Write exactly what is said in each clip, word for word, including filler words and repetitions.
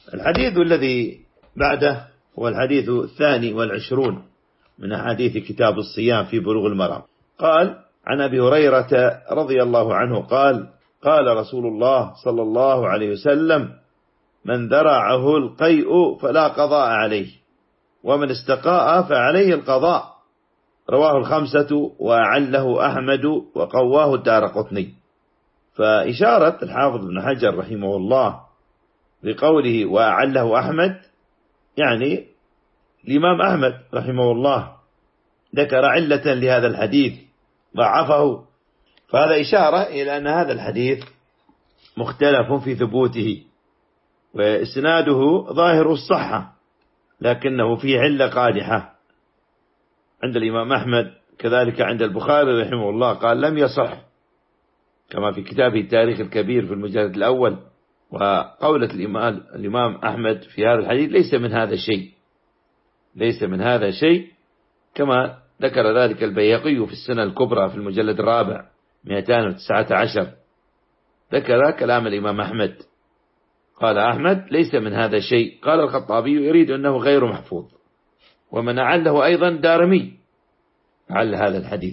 الحديث الذي بعده هو الحديث الثاني والعشرون من أحاديث كتاب الصيام في بلوغ المرام. قال عن أبي هريرة رضي الله عنه قال قال رسول الله صلى الله عليه وسلم: من ذرعه القيء فلا قضاء عليه، ومن استقاء فعليه القضاء. رواه الخمسة وأعله أحمد وقواه الدارقطني. فإشارة الحافظ ابن حجر رحمه الله بقوله وأعله أحمد يعني الإمام أحمد رحمه الله ذكر علة لهذا الحديث ضعفه، فهذا إشارة إلى أن هذا الحديث مختلف في ثبوته، وإسناده ظاهر الصحة لكنه فيه علة قادحة عند الإمام أحمد، كذلك عند البخاري رحمه الله قال لم يصح، كما في كتابه التاريخ الكبير في المجلد الأول. وقولة الإمام, الإمام أحمد في هذا الحديث ليس من هذا الشيء ليس من هذا الشيء كما ذكر ذلك البيهقي في السنة الكبرى في المجلد الرابع مئتين وتسعة عشر، ذكر كلام الإمام أحمد قال أحمد ليس من هذا الشيء. قال الخطابي يريد أنه غير محفوظ، ومن أعله أيضا دارمي على هذا الحديث،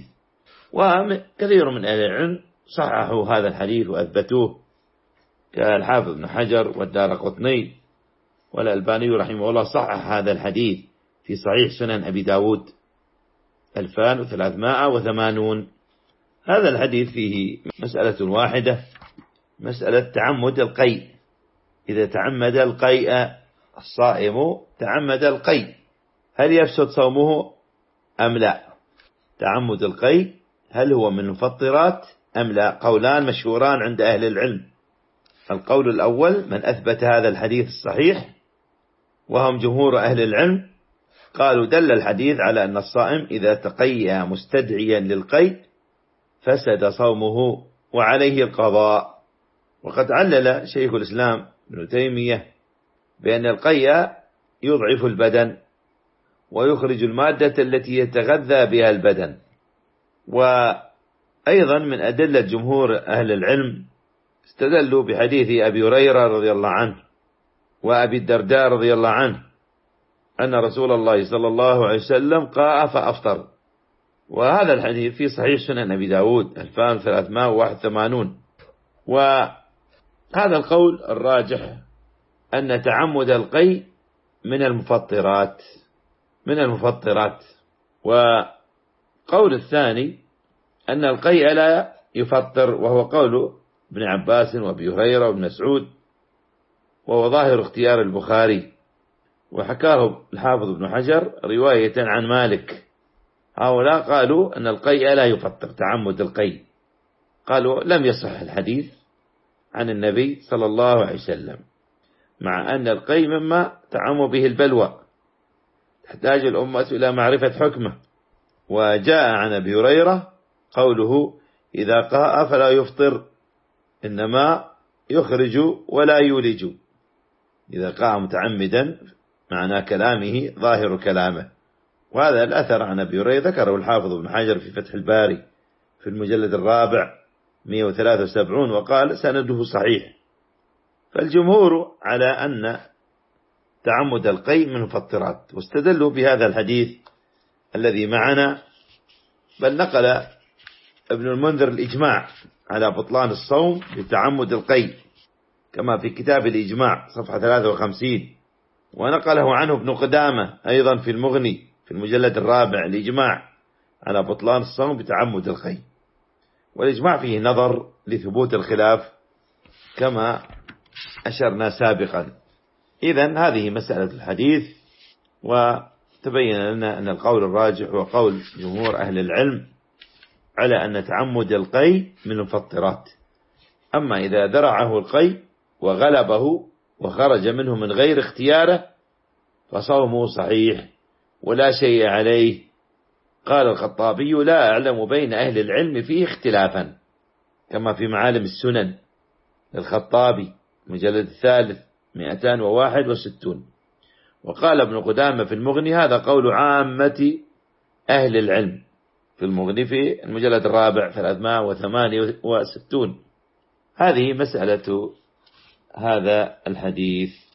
وكثير من أهل العلم صححوا هذا الحديث وأثبتوه كالحافظ ابن حجر والدارقطني، والألباني رحمه الله صحح هذا الحديث في صحيح سنن أبي داود ألفان وثلاثمائة وثمانون. هذا الحديث فيه مسألة واحدة، مسألة تعمد القيء. إذا تعمد القيء الصائم تعمد القيء هل يفسد صومه أم لا؟ تعمد القيء هل هو من المفطرات أم لا؟ قولان مشهوران عند أهل العلم. القول الأول من أثبت هذا الحديث الصحيح وهم جمهور أهل العلم، قالوا دل الحديث على أن الصائم إذا تقيأ مستدعيا للقيء فسد صومه وعليه القضاء. وقد علل شيخ الإسلام ابن تيمية بأن القيء يضعف البدن ويخرج المادة التي يتغذى بها البدن. وأيضا من أدلة جمهور أهل العلم استدلوا بحديث أبي هريرة رضي الله عنه وأبي الدرداء رضي الله عنه أن رسول الله صلى الله عليه وسلم قاء فأفطر، وهذا الحديث في صحيح سنن أبي داود ألفان وثلاثمائة وواحد وثمانين. وهذا القول الراجح أن تعمد القيء من المفطرات من المفطرات وقول الثاني أن القيء لا يفطر، وهو قول ابن عباس وابي هريرة وابن مسعود، وهو ظاهر اختيار البخاري. وحكاه الحافظ ابن حجر رواية عن مالك، هؤلاء قالوا أن القيء لا يفطر تعمد القيء، قالوا لم يصح الحديث عن النبي صلى الله عليه وسلم، مع أن القيء مما تعم به البلوى تحتاج الأمة إلى معرفة حكمه. وجاء عن أبي هريرة قوله إذا قاء فلا يفطر، إنما يخرج ولا يولج. إذا قاء متعمدا معنى كلامه ظاهر كلامه. وهذا الأثر عن أبي هريرة ذكره الحافظ ابن حجر في فتح الباري في المجلد الرابع مئة وثلاثة وسبعين وقال سنده صحيح. فالجمهور على أن تعمد القيء من المفطرات، واستدلوا بهذا الحديث الذي معنا، بل نقل ابن المنذر الإجماع على بطلان الصوم بتعمد القيء كما في كتاب الإجماع صفحة ثلاثة وخمسين، ونقله عنه ابن قدامة أيضا في المغني في المجلد الرابع الإجماع على بطلان الصوم بتعمد القيء. والإجماع فيه نظر لثبوت الخلاف كما أشرنا سابقا. إذن هذه مسألة الحديث، وتبين لنا أن القول الراجح هو قول جمهور أهل العلم على أن تعمد القيء من المفطرات. أما إذا ذرعه القيء وغلبه وخرج منه من غير اختياره فصومه صحيح ولا شيء عليه. قال الخطابي لا أعلم بين أهل العلم فيه اختلافا، كما في معالم السنن للخطابي مجلد الثالث مئتان وواحد وستون. وقال ابن قدامة في المغني هذا قول عامة أهل العلم في المغني في المجلد الرابع ثلاثمائة وثمانية وستون. هذه مسألة هذا الحديث.